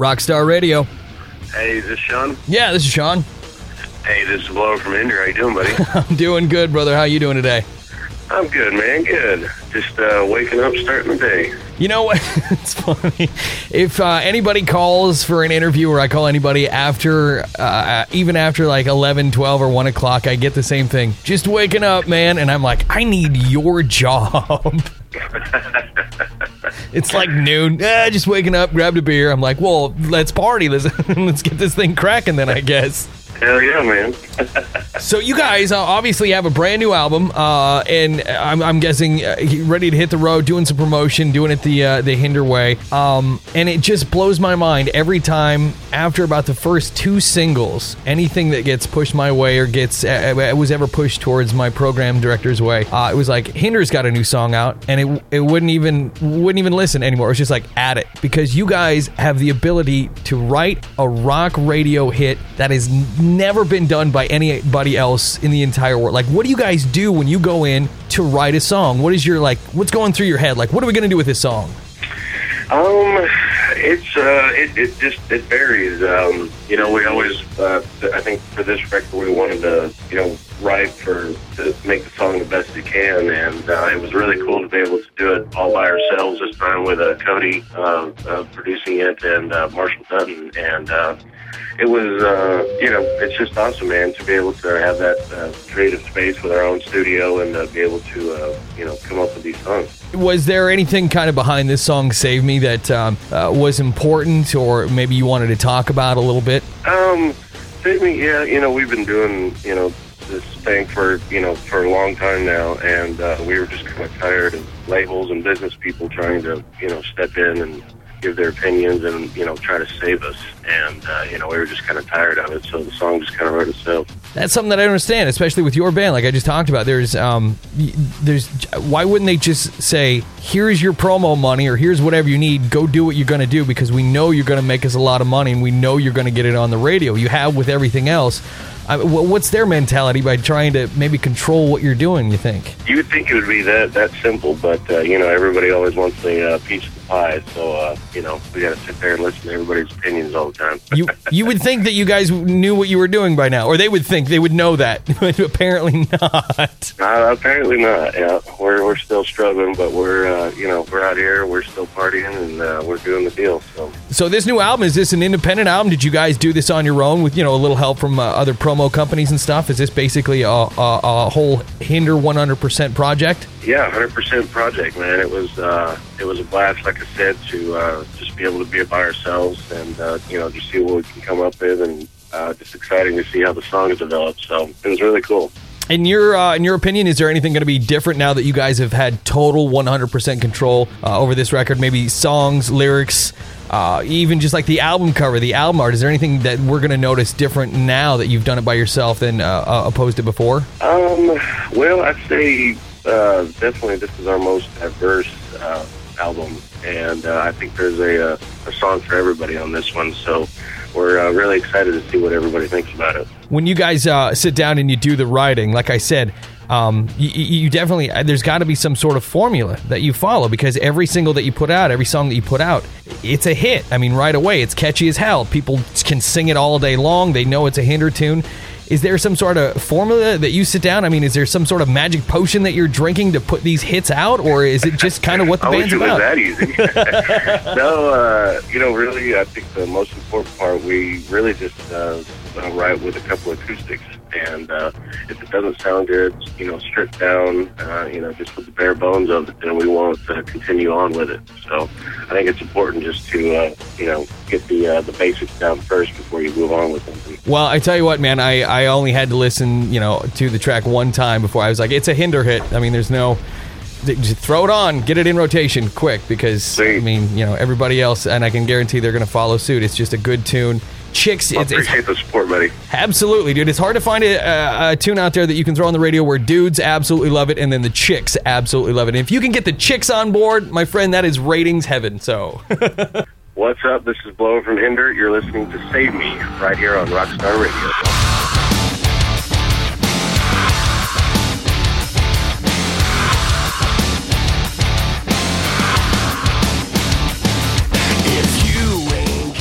Rockstar Radio. Hey, is this Sean? Yeah, this is Sean. Hey, this is Blower from Hinder. How you doing, buddy? I'm doing good, brother. How you doing today? I'm good, man. Good. Just waking up, starting the day. You know what? It's funny. If anybody calls for an interview, or I call anybody after, even after like 11, 12, or 1 o'clock, I get the same thing. Just waking up, man. And I'm like, I need your job. It's like noon. Just waking up, grabbed a beer. I'm like, well, let's party. Let's get this thing cracking then, I guess. Hell yeah, man. So you guys obviously have a brand new album, and I'm guessing ready to hit the road, doing some promotion, doing it the Hinder way. And it just blows my mind every time after about the first two singles, anything that gets pushed my way or was ever pushed towards my program director's way, it was like Hinder's got a new song out, and it wouldn't even listen anymore. It was just like, add it, because you guys have the ability to write a rock radio hit that is never been done by anybody else in the entire world. Like, what do you guys do when you go in to write a song? What is your, like, what's going through your head? Like, what are we going to do with this song? It varies. We always, I think for this record, we wanted to, write to make the song the best we can, and it was really cool to be able to do it all by ourselves this time with Cody producing it and Marshall Dutton, and it was, it's just awesome, man, to be able to have that creative space with our own studio and be able to, come up with these songs. Was there anything kind of behind this song, Save Me, that was important, or maybe you wanted to talk about a little bit? Save Me, yeah, we've been doing, this thing for a long time now, and we were just kind of tired of labels and business people trying to, step in and give their opinions and, try to save us. And, we were just kind of tired of it, so the song just kind of wrote itself. That's something that I understand, especially with your band, like I just talked about. There's why wouldn't they just say, here's your promo money, or here's whatever you need, go do what you're going to do, because we know you're going to make us a lot of money, and we know you're going to get it on the radio. You have with everything else. What's their mentality by trying to maybe control what you're doing, you think? You would think it would be that simple, but, everybody always wants a piece of the pie, so, we got to sit there and listen to everybody's opinions all the time. You would think that you guys knew what you were doing by now, or they would think they would know that, but apparently not. Apparently not, yeah. We're still struggling, but we're out here, we're still partying, and we're doing the deal, So this new album, is this an independent album? Did you guys do this on your own with, a little help from other promo companies and stuff? Is this basically a whole Hinder 100% project? Yeah, 100% project, man. It was a blast, like I said, to just be able to be it by ourselves and just see what we can come up with, and just exciting to see how the song has developed. So it was really cool. In your opinion, is there anything going to be different now that you guys have had total 100% control over this record? Maybe songs, lyrics, even just like the album cover, the album art. Is there anything that we're going to notice different now that you've done it by yourself than opposed to before? Well, I'd say definitely this is our most diverse album, and I think there's a song for everybody on this one, so we're really excited to see what everybody thinks about it. When you guys sit down and you do the writing, like I said, you definitely, there's got to be some sort of formula that you follow, because every single that you put out, every song that you put out, it's a hit. I mean, right away, it's catchy as hell. People can sing it all day long. They know it's a Hinder tune. Is there some sort of formula that you sit down? I mean, is there some sort of magic potion that you're drinking to put these hits out, or is it just kind of what the band's about? I wish it was that easy. No, really, I think the most important part, we really just write with a couple of acoustics, and if it doesn't sound good, stripped down, just with the bare bones of it, then we won't continue on with it. So I think it's important just to, get the basics down first before you move on with something. Well, I tell you what, man, I only had to listen, to the track one time before I was like, it's a Hinder hit. I mean, there's no... Just throw it on, get it in rotation quick, because, Sweet. I mean, everybody else, and I can guarantee they're going to follow suit. It's just a good tune. Chicks, I appreciate the support, buddy. Absolutely, dude. It's hard to find a tune out there that you can throw on the radio where dudes absolutely love it, and then the chicks absolutely love it. And if you can get the chicks on board, my friend, that is ratings heaven. So, what's up? This is Blower from Hinder. You're listening to Save Me right here on Rockstar Radio.